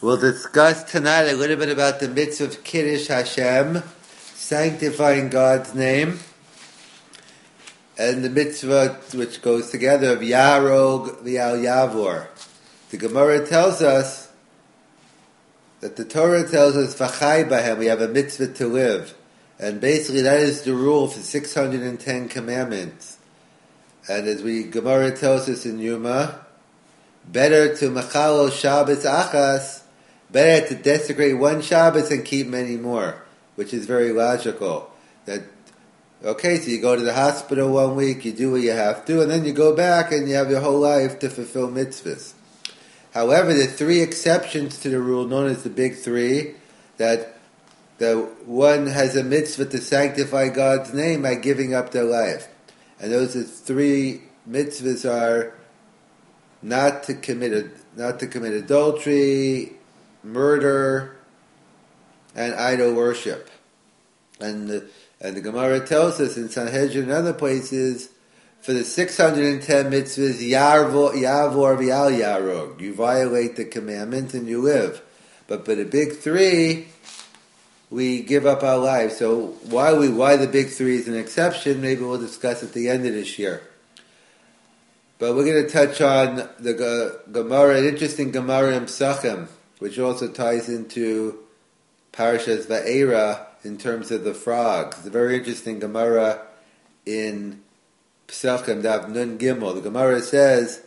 We'll discuss tonight a little bit about the mitzvah of Kiddush Hashem, sanctifying God's name, and the mitzvah which goes together of Yarog V'al Yavor. The Gemara tells us that the Torah tells us V'chai Bahem, we have a mitzvah to live. And basically that is the rule for 610 commandments. And as Gemara tells us in Yuma, better to machalo Shabbos achas, better to desecrate one Shabbos and keep many more, which is very logical. So you go to the hospital 1 week, you do what you have to, and then you go back and you have your whole life to fulfill mitzvahs. However, there are three exceptions to the rule known as the Big Three, that one has a mitzvah to sanctify God's name by giving up their life. And those three mitzvahs are not to commit adultery, murder, and idol worship. And the Gemara tells us in Sanhedrin and other places, for the 610 mitzvahs, Yavor V'al Yarog, you violate the commandments and you live. But for the Big Three, we give up our lives. So why the Big Three is an exception, maybe we'll discuss at the end of this year. But we're going to touch on the Gemara, an interesting Gemara in Psachim, which also ties into Parashas Va'era in terms of the frogs. It's a very interesting Gemara in Psachim, Daf Nun Gimel. The Gemara says,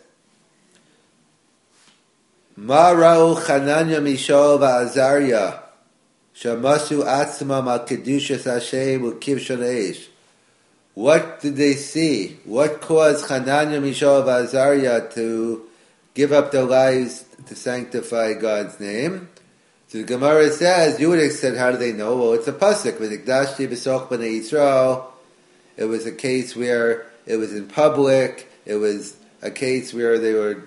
Ma ra'u Chananya Mishael va'Azariah shamasu atzmam al kedushas Hashem u'kivshon eish. What did they see? What caused Chananya, Mishael, and Azariah to give up their lives to sanctify God's name? So the Gemara says, you would have said, how do they know? Well, it's a pasuk. V'nikdashti b'soch b'nei Yisrael. It was a case where it was in public. It was a case where it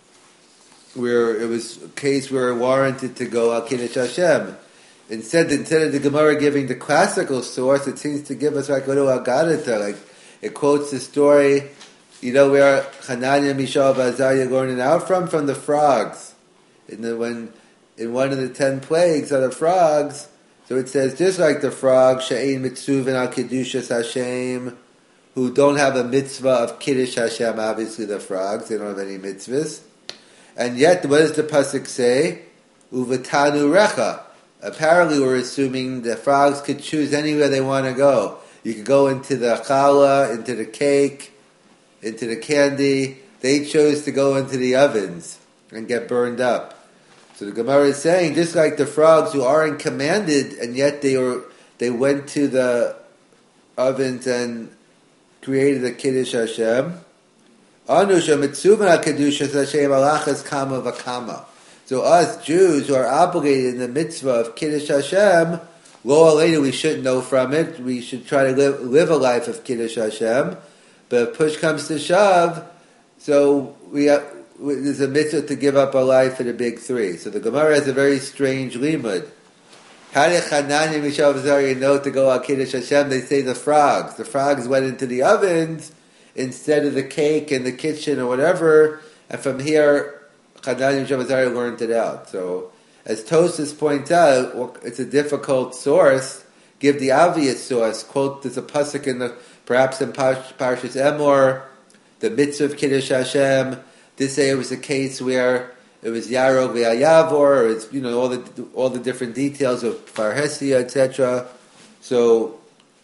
was a case where it warranted to go al Kiddush Hashem. Instead of the Gemara giving the classical source, it seems to give us like a little Agadata. Like it quotes the story, where Hananiah, Mishael, and Azariah learning out from the frogs. In one of the 10 plagues are the frogs. So it says just like the frogs, She'ein mitzuvin al kedushas Hashem, who don't have a mitzvah of Kiddush Hashem. Obviously, the frogs, they don't have any mitzvahs. And yet, what does the pasuk say? Uvatanu recha. Apparently, we're assuming the frogs could choose anywhere they want to go. You could go into the challah, into the cake, into the candy. They chose to go into the ovens and get burned up. So the Gemara is saying, just like the frogs who aren't commanded, and yet they went to the ovens and created a Kiddush Hashem. Anusha mitzuvan al-Kedushas Hashem alachas kama v'kama. So us Jews who are obligated in the mitzvah of Kiddush Hashem, lo aleinu, we shouldn't know from it. We should try to live a life of Kiddush Hashem. But if push comes to shove, so there's a mitzvah to give up our life for the Big Three. So the Gemara has a very strange limud. How did Hananiah, Mishael, and Azariah know to go al Kiddush Hashem? They say the frogs. The frogs went into the ovens instead of the cake in the kitchen or whatever. And from here, Hananiah, Mishael, and Azariah learned it out. So, as Tosfos points out, it's a difficult source. Give the obvious source. Quote, there's a pasuk perhaps in Parashas Emor, the mitzvah of Kiddush Hashem. This say it was a case where it was Yarog V'al Yavor, or it's all the different details of Parhesia, etc. So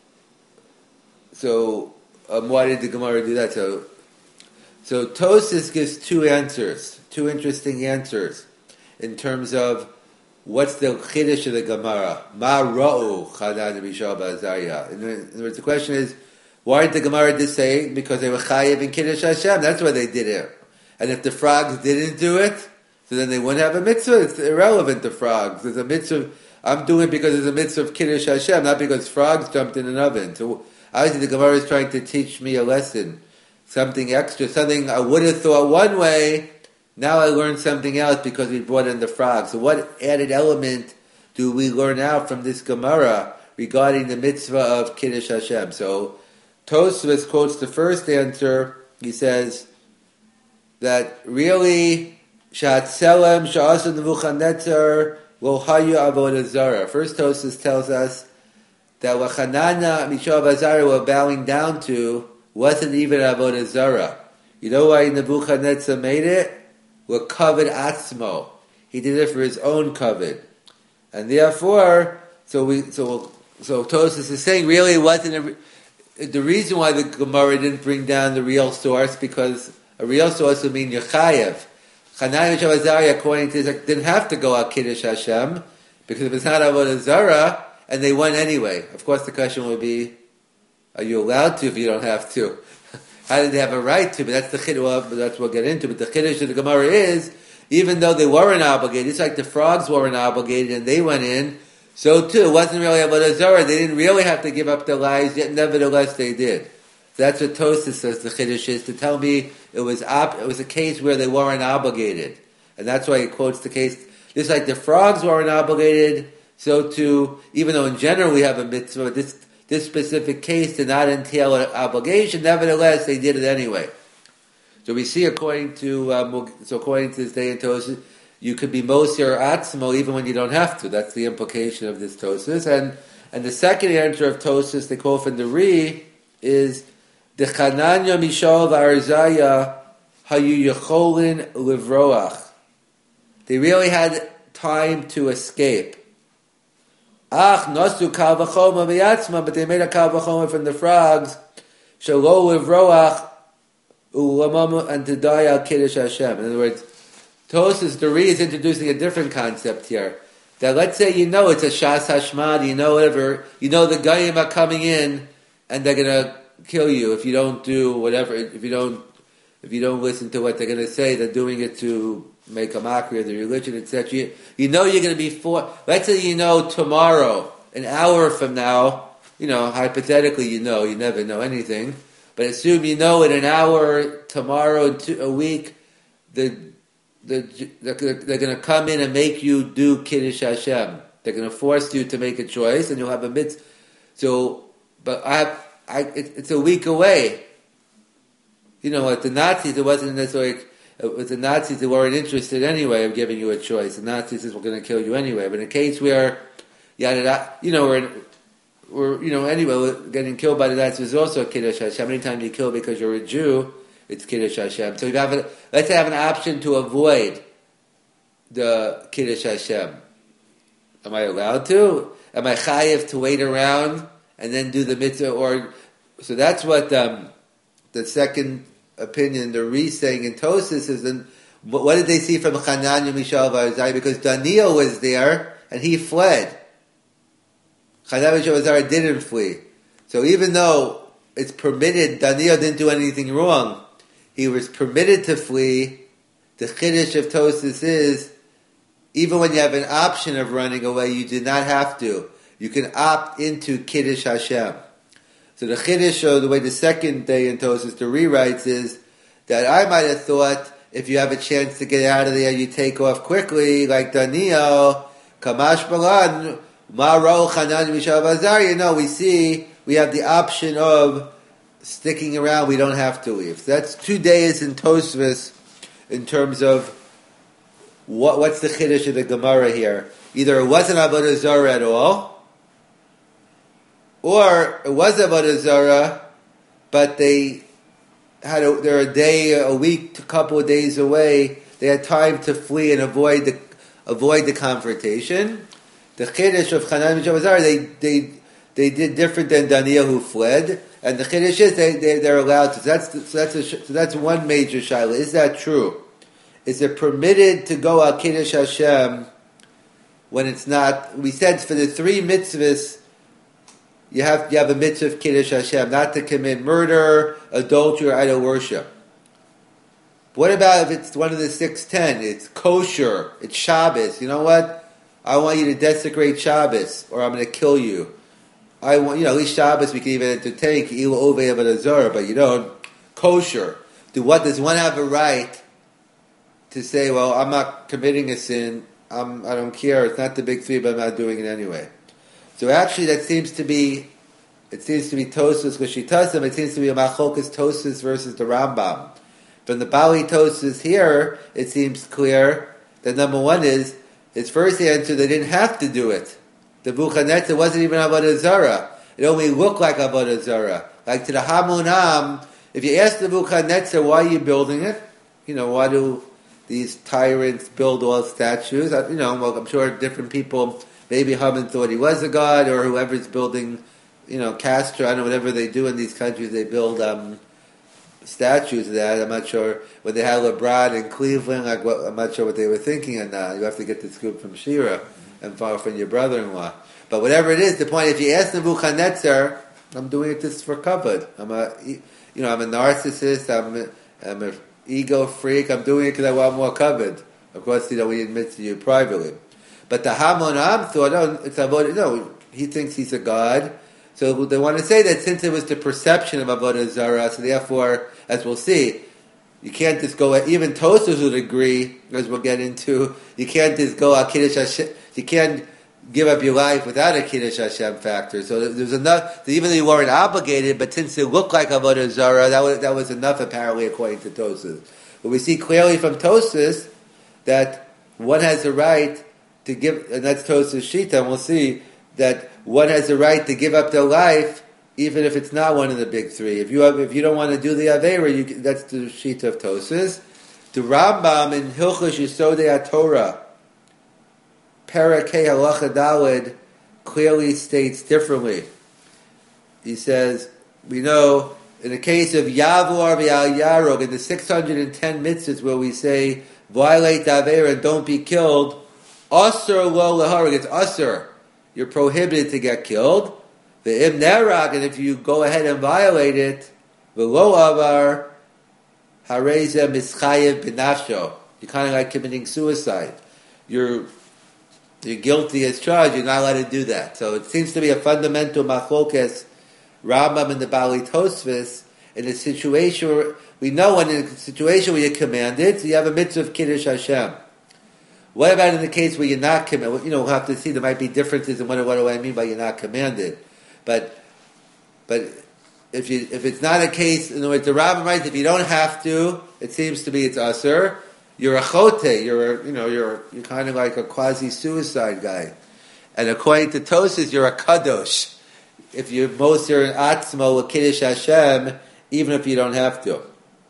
why did the Gemara do that? So Tosfos gives two interesting answers in terms of what's the chiddush of the Gemara. Ma ra'u Hananiah, Mishael, and Azariah. In other words, the question is, why did the Gemara just say because they were chayiv in Kiddush Hashem? That's why they did it. And if the frogs didn't do it, so then they wouldn't have a mitzvah. It's irrelevant to frogs. There's a mitzvah. I'm doing it because there's a mitzvah of Kiddush Hashem, not because frogs jumped in an oven. So obviously the Gemara is trying to teach me a lesson, something extra, something I would have thought one way. Now I learned something else because we brought in the frogs. So what added element do we learn out from this Gemara regarding the mitzvah of Kiddush Hashem? So Tosfos quotes the first answer. He says that really Shatzelem Sha'asa Nebuchadnezzar Lo Hayu Avodah Zarah. First Tosfos tells us that what Hananiah, Mishael, and Azariah were bowing down to wasn't even Avodah Zarah. You know why Nebuchadnezzar made it? With kavod atzmo. He did it for his own kavod. And therefore, so Tosfos is saying really it wasn't the reason why the Gemara didn't bring down the real source, because a real source would mean Yechayev. Hananiah, Mishael, and Azariah, according to this, didn't have to go al Kiddush Hashem, because if it's not Avodah Zarah, and they went anyway. Of course, the question would be, are you allowed to if you don't have to? How did they have a right to? But that's the chiddush, but that's what we'll get into. But the chiddush of the Gemara is, even though they weren't obligated, it's like the frogs weren't obligated and they went in, so too, it wasn't really Avodah Zarah. They didn't really have to give up their lives, yet nevertheless they did. That's what Tosfos says the chiddush is, to tell me it was a case where they weren't obligated. And that's why he quotes the case, just like the frogs weren't obligated, so too, even though in general we have a mitzvah, this specific case did not entail an obligation, nevertheless they did it anyway. So we see according to this day in Tosfos, you could be Moser or Atzmo even when you don't have to. That's the implication of this Tosfos. And the second answer of Tosfos, they quote from the Ri, is the Hananiah, Mishael, Azariah hayu yecholin livroach. They really had time to escape. Nasu kal v'choma miyatzma, but they made a kal v'choma from the frogs. Shalo livroach u'lamamu and to die al kiddush Hashem. In other words, Tosfos the Ri is introducing a different concept here. That let's say it's a shas hashmad, whatever, the Goyim are coming in and they're gonna kill you if you don't do whatever, if you don't listen to what they're gonna say. They're doing it to make a mockery of the religion, etc. You're going to be let's say tomorrow, an hour from now, hypothetically you never know anything, but assume in an hour, tomorrow, a week, they're going to come in and make you do Kiddush Hashem. They're going to force you to make a choice, and you'll have a mitzvah. So, but it's a week away. At the Nazis, it wasn't necessarily. With the Nazis, they weren't interested anyway of giving you a choice. The Nazis says, we're going to kill you anyway. But in a case where, anyway, we're getting killed by the Nazis is also a Kiddush Hashem. How many times you kill because you're a Jew, it's Kiddush Hashem. So let's have an option to avoid the Kiddush Hashem. Am I allowed to? Am I chayiv to wait around and then do the mitzvah? So that's what the second opinion, the Ri saying in Tosfos is, then what did they see from Hananiah, Mishael, and Azariah? Because Daniel was there and he fled. Hananiah, Mishael, and Azariah didn't flee. So even though it's permitted, Daniel didn't do anything wrong, he was permitted to flee. The chiddush of Tosfos is, even when you have an option of running away, you do not have to. You can opt into Kiddush Hashem. So the chiddush, or the way the second day in Tosfos the rewrites is that I might have thought if you have a chance to get out of there, you take off quickly, like Daniel, Kamash Balan, Maro Hananiah, Mishael, Azariah. No, we have the option of sticking around. We don't have to leave. So that's 2 days in Tosfos in terms of what's the chiddush of the Gemara here. Either it wasn't Avodah Zarah at all, or it was Avodah Zarah, but they're a day, a week, a couple of days away. They had time to flee and avoid the confrontation. The chiddush of Hananiah, Mishael, Azariah, they did different than Daniel who fled, and the chiddush is they're allowed to. So that's one major shaila. Is that true? Is it permitted to go al Kiddush Hashem when it's not? We said for the 3 mitzvahs, you have a mitzvah of Kiddush Hashem, not to commit murder, adultery, or idol worship. What about if it's one of the 610? It's kosher, it's Shabbos. You know what? I want you to desecrate Shabbos, or I'm going to kill you. I want, at least Shabbos we can even entertain, but you don't. Kosher. Does one have a right to say, well, I'm not committing a sin, I don't care, it's not the big 3, but I'm not doing it anyway? So actually that seems to be Tosfos, because Shitasim, it seems to be a Machlokes Tosfos versus the Rambam. From the Bali Tosfos here, it seems clear that number one is, his first answer, they didn't have to do it. The Nebuchadnezzar wasn't even Avodah Zarah. It only looked like Avodah Zarah. Like to the Hamunam, if you ask the Nebuchadnezzar, why are you building it? Why do these tyrants build all statues? Well, I'm sure different people, maybe Haman thought he was a god, or whoever's building, Castro, I don't know, whatever they do in these countries, they build statues of that. I'm not sure when they had LeBron in Cleveland. I'm not sure what they were thinking on that. You have to get the scoop from Shira and from your brother-in-law. But whatever it is, the point: if you ask Nebuchadnezzar, I'm doing it just for covered. I'm a narcissist. I'm a ego freak. I'm doing it because I want more covered. Of course, we admit to you privately. But the Hamonam thought, it's avodah. No, he thinks he's a god. So they want to say that since it was the perception of Avodah Zarah, so therefore, as we'll see, you can't just go, even Tosfos would agree, as we'll get into, you can't just go, Kiddush Hashem, you can't give up your life without a Kiddush Hashem factor. So there's enough, even though you weren't obligated, but since it looked like Avodah Zarah, that was enough apparently according to Tosfos. But we see clearly from Tosfos that one has a right to give, and that's Tosfos Shita, and we'll see that one has the right to give up their life, even if it's not one of the big three. If you don't want to do the Aveira, that's the Shita of Tosfos. The Rambam in Hilchos Yesodei HaTorah, Parakeh Halacha Daled, clearly states differently. He says, we know, in the case of Yavor v'Al Yarog, in the 610 mitzvahs where we say, violate the Aveira and don't be killed, Asur lo lehareg, it's Asur. You're prohibited to get killed. The im nerag, and if you go ahead and violate it, v'lo avar hareza mischayev b'nafsho. You're kind of like committing suicide. You're guilty as charged. You're not allowed to do that. So it seems to be a fundamental machlokes Rambam and the Bali Tosfos in a situation where we know when in a situation where you're commanded, so you have a mitzvah of Kiddush Hashem. What about in the case where you're not commanded? We'll have to see. There might be differences in what do I mean by you're not commanded. But if it's not a case, in other words, the Rambam writes, if you don't have to, it seems to be it's asur. You're a chote. You're kind of like a quasi suicide guy. And according to Tosfos, you're a kadosh. If you're moser in atzmo with Kiddush Hashem, even if you don't have to.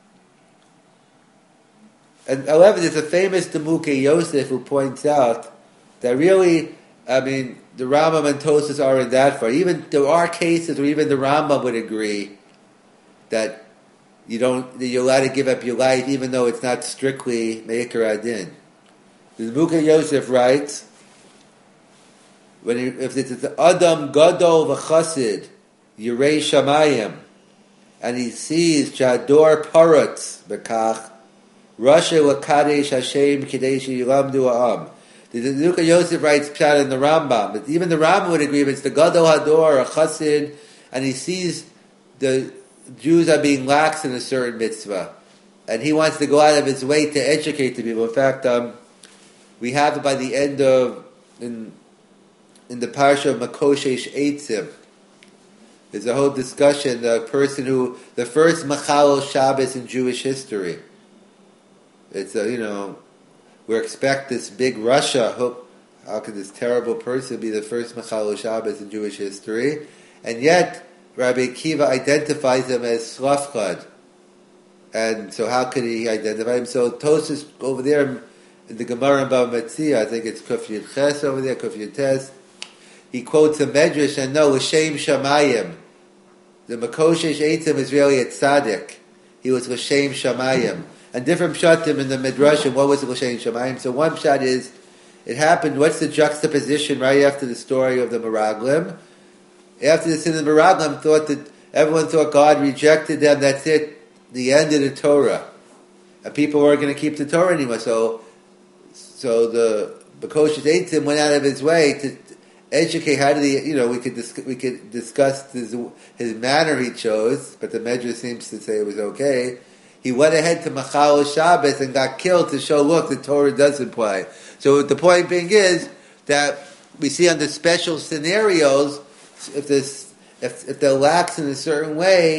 And however, there's a famous Demuke Yosef who points out that really, the Rambam and Tosfos are in that far. Even there are cases where even the Rambam would agree that that you're allowed to give up your life, even though it's not strictly Me'ikar Adin. The Demuke Yosef writes, if it's Adam Gadol v'Chasid Yirei Shamayim, and he sees Jador Parutz Bekach Rasha Lakadesh Hashem Kadesh Yilamdu Ha'am. The Demuke Yosef writes Pshat in the Rambam, but even the Rambam would agree if it's the Gadol Hador or Chassid, and he sees the Jews are being lax in a certain mitzvah, and he wants to go out of his way to educate the people. In fact, we have it by the end of in the parsha of Makoshesh Eitzim. There's a whole discussion. The first Machalel Shabbos in Jewish history. It's we expect this big Russia. How could this terrible person be the first Machalel Shabbos in Jewish history? And yet, Rabbi Akiva identifies him as Shlafchad. And so how could he identify him? So Tosfos over there in the Gemara in Bava Metzia, I think it's Kuf Yud Ches over there, Kuf Yud Tes, he quotes a Medrash, and no, L'Shem Shamayim. The Makoshesh Eitzim is really a tzaddik. He was L'Shem Shamayim. And different pshatim in the Midrashim, what was L'Shem Shamayim? So one pshat is, it happened, what's the juxtaposition right after the story of the Meraglim? After the sin of the Meraglim, everyone thought God rejected them, that's it, the end of the Torah. And people weren't going to keep the Torah anymore. So the Makoshesh Eitzim went out of his way to educate how did he, we could discuss his manner he chose, but the Medrash seems to say it was okay. He went ahead to Machalel Shabbos and got killed to show, look, the Torah does apply. So the point being is that we see under special scenarios, if they're lax in a certain way,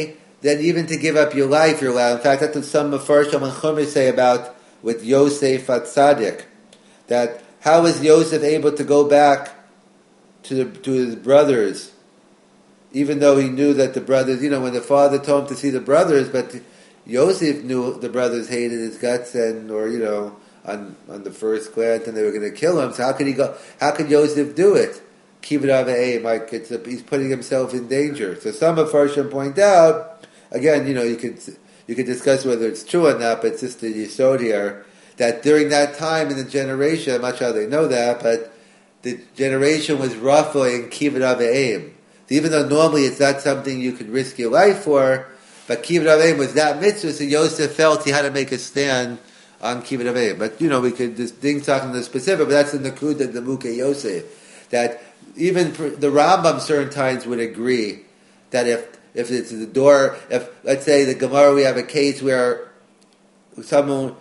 then even to give up your life, you're allowed. In fact, that's what some Mefarshim and Chumash say about with Yosef Atzadik. That how is Yosef able to go back to his brothers, even though he knew that the brothers, when the father told him to see the brothers, but Yosef knew the brothers hated his guts on the first glance and they were going to kill him. So how could he go? How could Yosef do it? Keep it out of aim, like he's putting himself in danger. So some of Farshim point out, again, you could discuss whether it's true or not, but it's just the yisod here, that during that time in the generation, I'm not sure how they know that, but the generation was ruffling kibbut avim. Even though normally it's not something you could risk your life for, but kibbut avim was that mitzvah, so Yosef felt he had to make a stand on kibbut avim. But we could just talking the specific, but that's in the Nakuda, the Mukhe Yosef, that even the Rambam certain times would agree that if it's the door, if let's say the Gemara, we have a case where Shabbos,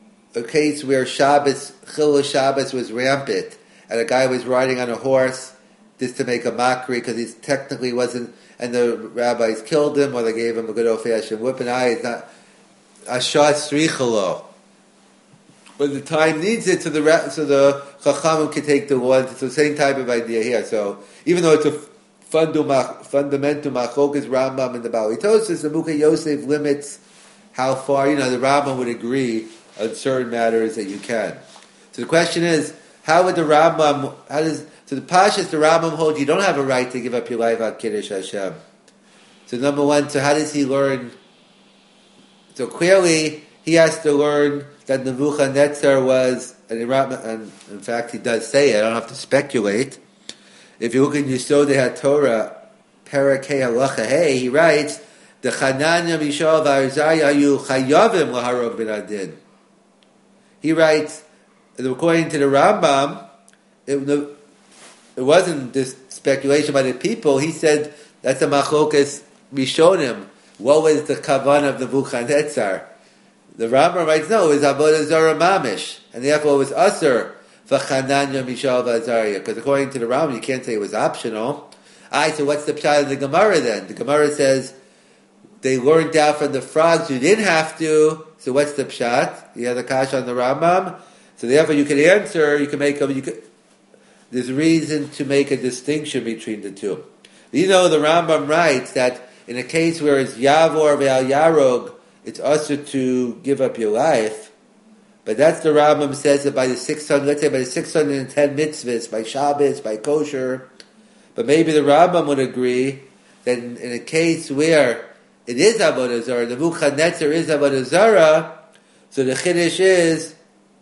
Chilul Shabbos was rampant, and a guy was riding on a horse just to make a mockery because he technically wasn't, and the rabbis killed him or they gave him a good old-fashioned whipping. It's not Ashat Srichalo. But the time needs it, so the Chachamim can take the one. It's the same type of idea here. So even though it's a fundamental machlokas Rambam and the Bali Tosfos, the Mukhe Yosef limits how far the Rambam would agree on certain matters that you can. So the question is, how would the Rambam? So the Pashas, the Rambam holds you don't have a right to give up your life on Kiddush Hashem. So number one, so how does he learn? So clearly he has to learn that Nebuchadnezzar was, and in fact he does say it, I don't have to speculate. If you look in Yisod HaTorah, Perek Hey Halacha Hey, he writes, the Chananya, Mishael, V'Arzaya Ayu Chayavim Laharog Ben Adin. He writes, according to the Rambam, it wasn't this speculation by the people. He said that's a machlokas Rishonim. What was the kavan of the Nebuchadnezzar? The Rambam writes, no, it was Avodah Zarah Mamish, and therefore it was Asur for Chananya, Mishael, V'Azariah. Because according to the Rambam, you can't say it was optional. So what's the pshat of the Gemara then? The Gemara says they learned out from the frogs who didn't have to. So what's the pshat? You have the kash on the Rambam. So therefore you can answer, there's reason to make a distinction between the two. The Rambam writes that in a case where it's Yavor Ve'al Yarog, it's also to give up your life. But that's the Rambam says that by the 610 mitzvahs, by Shabbos, by kosher. But maybe the Rambam would agree that in a case where it is Avodah Zarah, the Nebuchadnezzar is Avodah Zarah, so the Chiddush is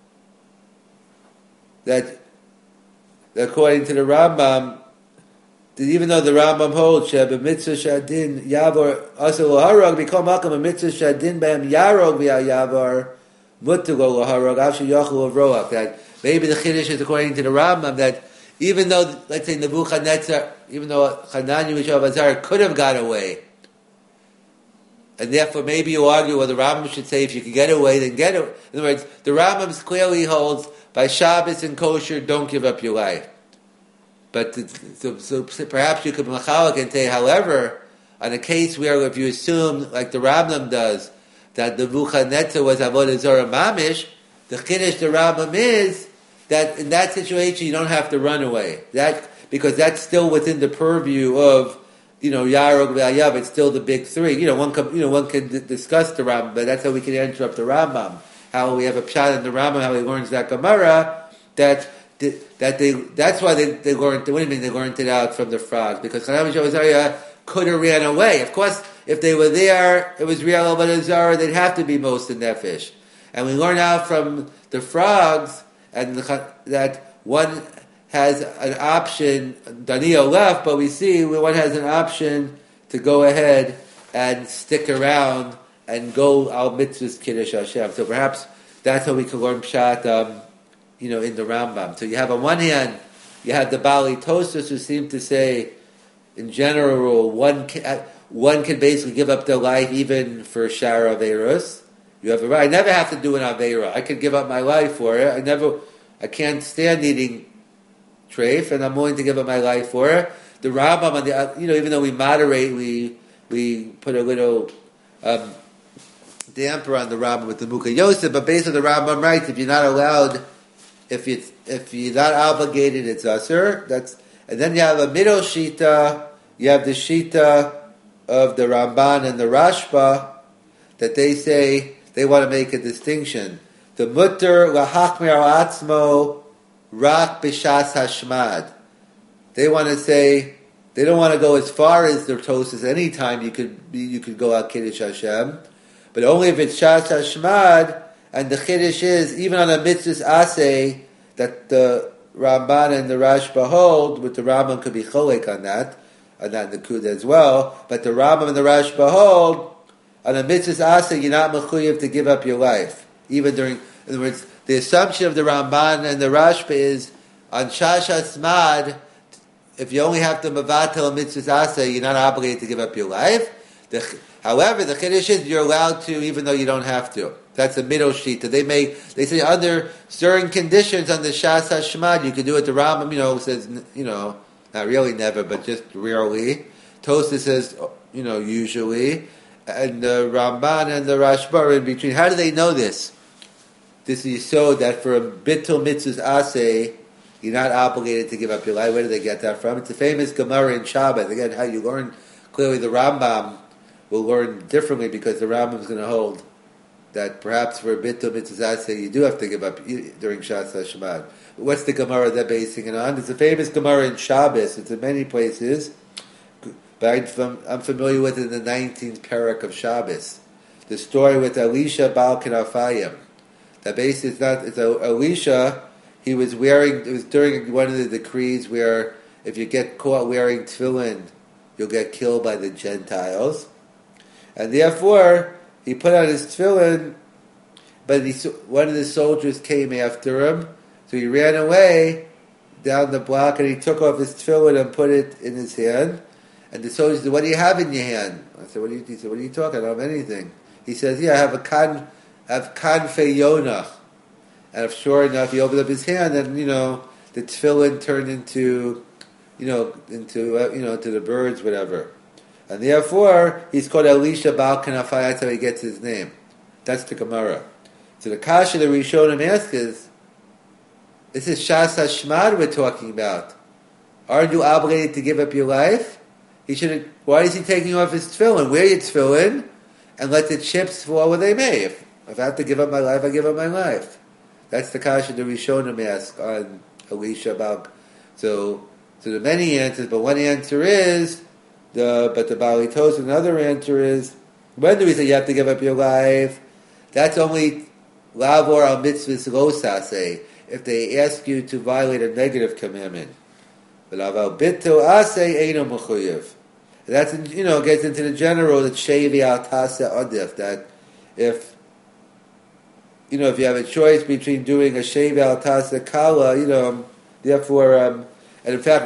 that according to the Rambam, that even though the Rambam holds Sheba Mitzvah Shadin Yavor Asur Laharog, become Makam a Mitzvah Shadin Bam Yarog via Yavor Mutugo Laharog Avshu Yachul of Roach. That maybe the Chiddush is according to the Rambam that even though, let's say Nebuchadnezzar, even though Chananya Mishael V'Azariah could have got away, and therefore maybe you argue, well, the Rambam should say if you can get away, then get away. In other words, the Rambam clearly holds by Shabbos and kosher, don't give up your life. But so perhaps you could machalik and say, however, on a case where if you assume, like the Rambam does, that the Nebuchadnezzar was Avodah Zarah Mamish, the Chiddush the Rambam is that in that situation you don't have to run away. Because that's still within the purview of Yarog Ve'ayav. It's still the big three. One could discuss the Rambam, but that's how we can interrupt the Rambam. How we have a pshat in the Rambam, how he learns that Gemara, that's why they learned. What do you mean they learned it out from the frogs? Because Chananya Mishael V'Azariah could have ran away. Of course, if they were there, it was real Avodah Zarah. They'd have to be most in nefesh. And we learn out from the frogs and that one has an option. Daniel left, but we see one has an option to go ahead and stick around and go al mitzvahs kiddush Hashem. So perhaps that's how we can learn pshat, in the Rambam. So you have on one hand, you have the Bali Tosfos who seem to say, in general rule, one can basically give up their life even for shar averos. You have a right. I never have to do an avera. I could give up my life for it. I can't stand eating treif, and I'm willing to give up my life for it. The Rambam, on the even though we moderate, we put a little damper on the Rambam with the Muka Yosef, but basically the Rambam writes if you're not allowed, if you're not obligated, it's Asur. And then you have a middle Shita, you have the Shita of the Ramban and the Rashba, that they say they want to make a distinction. The Mutter Lahachmir Atzmo Rak B'Shas Hashmad. They want to say, they don't want to go as far as the Tosas. Any time you could go out Kiddush Hashem, but only if it's Shas Hashmad, and the Kiddush is, even on a Mitzvah Aseh, that the Ramban and the Rashba hold, with the Rambam could be Cholek on that Nakud as well, but the Rambam and the Rashba hold, on a Mitzvah Aseh, you're not mechuyev to give up your life. Even during, in other words, the assumption of the Ramban and the Rashba is, on Shas Hashmad, if you only have to Mavatel a Mitzvah Aseh, you're not obligated to give up your life. However, the Chiddush is you're allowed to, even though you don't have to. That's a middle shita. They say under certain conditions, under Shas Hashmad, you can do it. The Rambam, says, not really never, but just rarely. Tosafos says, usually. And the Ramban and the Rashba are in between. How do they know this? This is so that for a Bittul Mitzvah Aseh, you're not obligated to give up your life. Where do they get that from? It's a famous Gemara in Shabbat. Again, how you learn, clearly the Rambam will learn differently because the Rambam is going to hold that perhaps for a Bittul Mitzvah Aseh, you do have to give up during Shas Hashmad. What's the Gemara they're basing it on? It's a famous Gemara in Shabbos. It's in many places, but I'm familiar with it in the 19th parak of Shabbos. The story with Elisha Baal Kenafayim. That basically Elisha, it was during one of the decrees where if you get caught wearing tefillin, you'll get killed by the Gentiles. And therefore, he put on his tefillin, but one of the soldiers came after him, so he ran away down the block and he took off his tefillin and put it in his hand. And the soldier said, "What do you have in your hand?" I said, He said, "What are you talking? I don't have anything." He says, "Yeah, I have kanfei Yonah." And if sure enough, he opened up his hand, and the tefillin turned into the birds, whatever. And therefore, he's called Elisha Baal Kenafai. That's how he gets his name. That's the Gemara. So the kasha the Rishonim ask is, this is Shas Hashmad we're talking about. Aren't you obligated to give up your life? Why is he taking off his tefillin? Wear your tefillin and let the chips fall where they may. If I have to give up my life, I give up my life. That's the kasha the Rishonim ask on Elisha Baal. So there are many answers, but one answer is, but the Bali Tos, another answer is, when do we say you have to give up your life? That's only lavor al mitzvahs losase, if they ask you to violate a negative commandment. But aval bittul aseh eino mechuyev. That's gets into the general that shevi al tase adif, that if you have a choice between doing a shevi al tase kala, therefore, and in fact,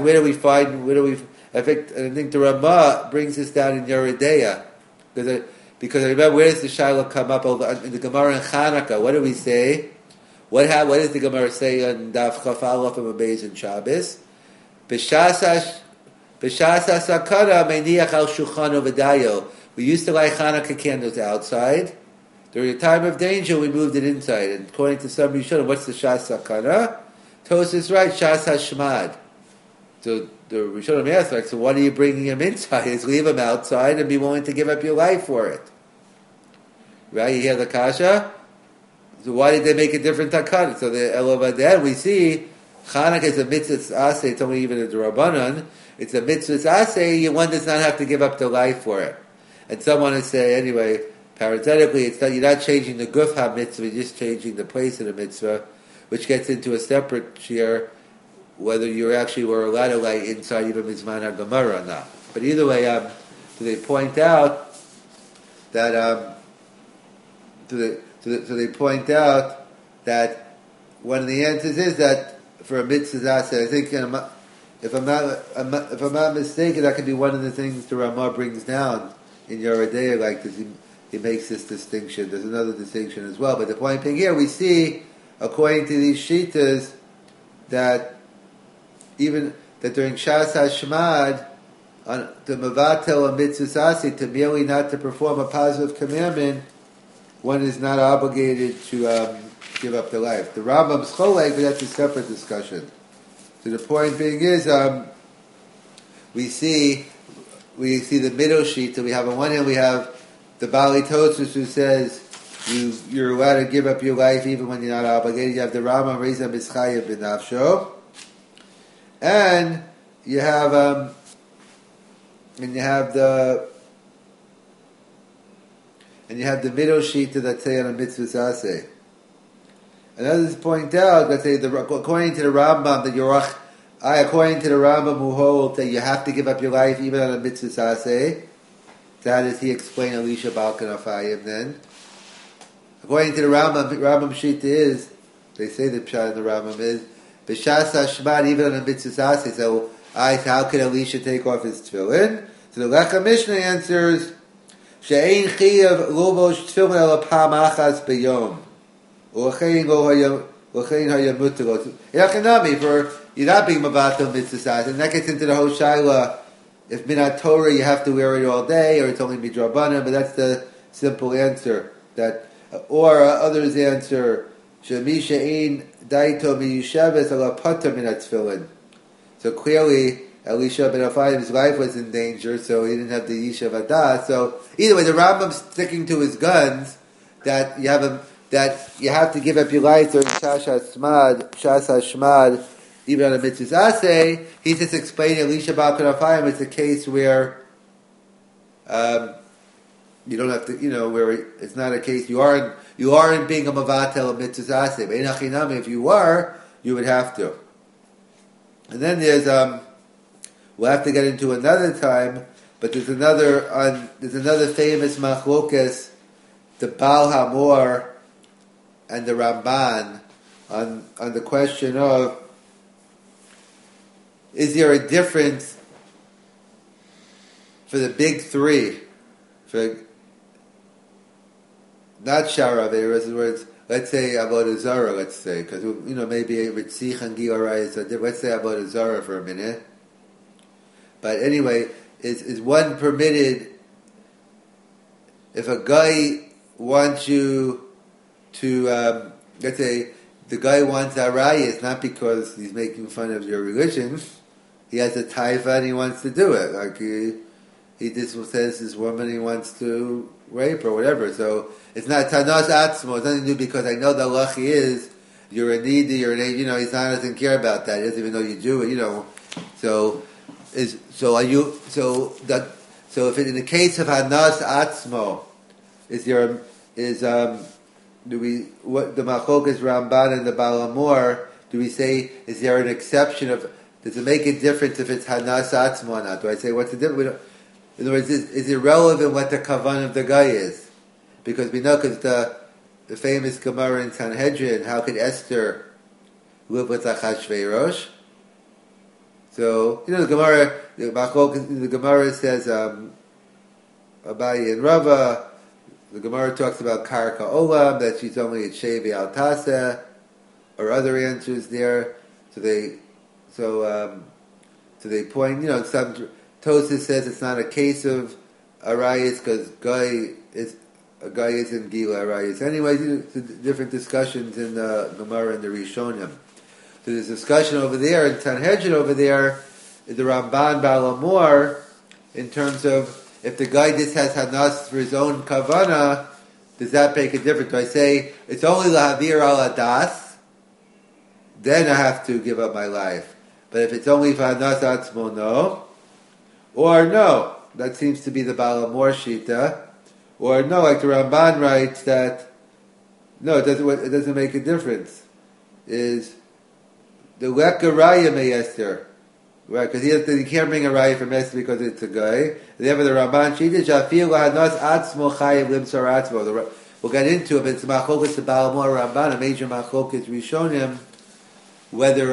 I think the Ramah brings this down in Yeridea, because I remember, where does the Shiloh come up in the Gemara in Chanukah? What do we say? What does the Gemara say on Daf Chaf Aleph of Beis in Shabbos? B'shas hasakara meiniach al shulchano v'dayo. We used to light Chanukah candles outside. During a time of danger, we moved it inside. And according to some Rishonim, what's the Shas Sakana? Tosafos is right, Shas Hashmad. So the Rishonim ask, so what are you bringing him inside? Is leave him outside and be willing to give up your life for it. Right? You hear the kasha? So why did they make a different takana? So the Elovadan, we see Chanukah is a mitzvah aseh. It's only even a Rabbanan. It's a mitzvah aseh. One does not have to give up their life for it. And some want to say, anyway, parenthetically, you're not changing the guf ha-mitzvah, you're just changing the place of the mitzvah, which gets into a separate share, whether you actually were allowed to light inside even Mizman HaGemara or not. But either way, so they point out that they point out that one of the answers is that for a mitzvah aseh, I think if I'm not mistaken, that could be one of the things the Ramah brings down in Yeridea, like this. He makes this distinction. There's another distinction as well. But the point being here, we see, according to these shitas, that during Shas Hashmad, on the Mavatel and Mitzvah to merely not to perform a positive commandment, one is not obligated to give up the life. The Rambam's Cholek, but that's a separate discussion. So the point being is, we see the middle sheet. So we have on one hand we have the Bali Tosus who says you're allowed to give up your life even when you're not obligated. You have the Rambam Reza Mischayev ben Nafsho, and you have the middle sheet that say on a mitzvah aseh. And others point out that say according to the Rambam according to the Rambam who holds that you have to give up your life even on a mitzvah aseh. So how does he explain Elisha Balkan Afayim then? According to the Rambam sheet is, they say the pshat in the Rambam is b'shas hashmad even on a mitzvah aseh. So how can Elisha take off his tefillin? So the Lechem Mishnah answers she'ein chiyav lobosh tefillin el pam achas b'yom. For you're not being mavatal mitzvah, and that gets into the whole shaila. If minat Torah, you have to wear it all day, or it's only midrabanan. But that's the simple answer. Or others answer shemisha ein daito miyushaves ala pater minat tefillin. So clearly, Elisha ben Afayim's life was in danger, so he didn't have the yishav adas. So either way, the Rambam's sticking to his guns that you have to give up your life during Shas Hashmad, even on a mitzvah aseh. He's just explaining Elisha Balkan Afayim. It's a case where you don't have to, where it's not a case you aren't being a mavatel of mitzvah aseh. But if you are, you would have to. And then there's we'll have to get into another time, but there's another famous machlokas, the Baal Hamor and the Ramban on the question of is there a difference for the big three, for not Shara Averas, in other words, let's say Avodah Zarah, because maybe Ritzich and Giora is different. Let's say Avodah Zarah for a minute. But anyway, is one permitted if a guy wants you to, let's say, the guy wants arayas not because he's making fun of your religion. He has a taifa and he wants to do it. Like he just says this woman he wants to rape or whatever. So it's not tanas atzmo. It's nothing to do because I know the halacha is you're a needy, he's not doesn't care about that. He doesn't even know you do it. So if in the case of hanas atzmo, what the Machokas Ramban and the Baal Hamor, do we say, is there an exception does it make a difference if it's Hanas Atzmo or not? Do I say, what's the difference? In other words, is it relevant what the kavan of the guy is? Because we know, because the famous Gemara in Sanhedrin, how could Esther live with Achashverosh? So, the Gemara says, Abaye and Rava, the Gemara talks about Karka Olam, that she's only at Shevi Al Taseh, or other answers there. So they point, some Tosas says it's not a case of Arayas because a guy isn't Gila Arayas. Anyway, different discussions in the Gemara and the Rishonim. So there's discussion over there in Sanhedrin over there, in the Ramban Baal Hamor, in terms of if the guy just has hanas for his own kavana, does that make a difference? Do I say it's only lahavir al adas, then I have to give up my life? But if it's only for hanas atzmo, no. Or no, that seems to be the Baal Hamor shita. Or no, like the Ramban writes that no, it doesn't make a difference. Is the lekaraya meyester. Right, because he can't bring a raya from Esther because it's a guy. They have the Ramban Shita Shafil Lahanas Atzmo Chayev Limsar Atzmo. We'll get into it, but it's Machokas the Baal Hamor Ramban, a major Machokas Rishonim, whether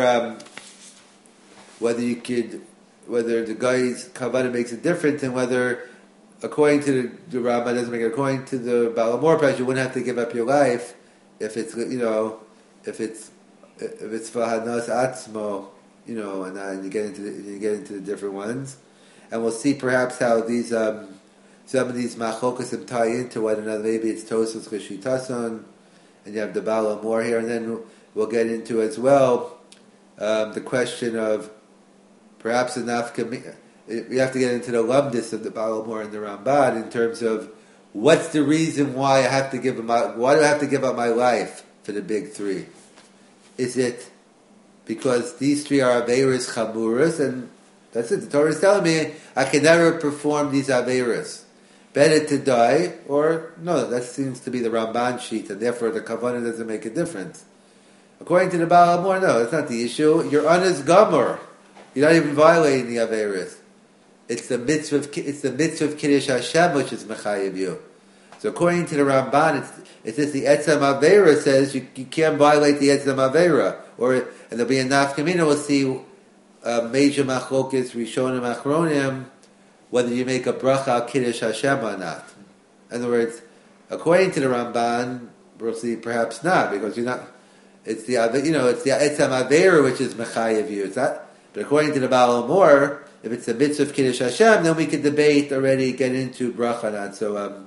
the guy's kavanah makes a difference, and whether, according to the Ramban, doesn't make it. According to the Baal Hamor, perhaps you wouldn't have to give up your life if it's if it's for Hanas Atzmo. And then you get into the different ones, and we'll see perhaps how these some of these machokasim tie into one another. Maybe it's Tosfos Cheshitason, and you have the Baal Amor here, and then we'll get into as well the question of perhaps enough. We have to get into the lumdis of the Baal Amor and the Ramban in terms of what's the reason why I have to give why do I have to give up my life for the big three? Is it because these three are Averis Chamuras, and that's it. The Torah is telling me I can never perform these Averis. Better to die, or no, that seems to be the Ramban sheet, and therefore the Kavanah doesn't make a difference. According to the Baal Amor, no, it's not the issue. You're honest Gomer. You're not even violating the Averis. It's the mitzvah of Kiddush Hashem which is Mechayev you. So according to the Ramban, it's just the Etzem Avera says you can't violate the Etzem Avera. And there'll be a Nafkamina, we'll see major Machlokes, Rishonim, Achronim, whether you make a bracha al Kiddush Hashem or not. In other words, according to the Ramban, we'll see perhaps not, because you're not. It's the it's the Etzem Avera which is Mechayev you. It's not. But according to the Baal Amor, if it's a mitzvah of Kiddush Hashem, then we can debate already, get into bracha not.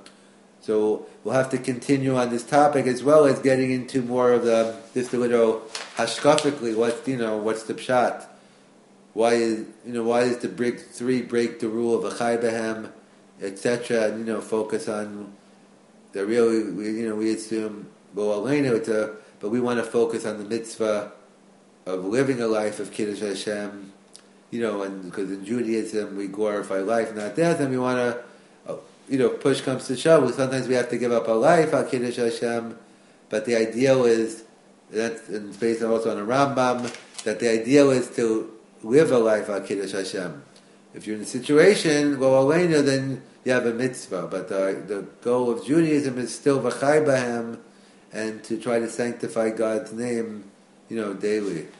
So we'll have to continue on this topic as well as getting into more of just a little hashkafically. What's the pshat? Why is the big three break the rule of a chai behem, etc. And focus on the real. We assume but we want to focus on the mitzvah of living a life of Kiddush Hashem. And because in Judaism we glorify life, not death, and we want to, push comes to shove. Sometimes we have to give up our life, al Kiddush Hashem, but the ideal is, and it's based also on a Rambam, that the ideal is to live a life al Kiddush Hashem. If you're in a situation, then you have a mitzvah, but the goal of Judaism is still v'chai b'hem, and to try to sanctify God's name, daily.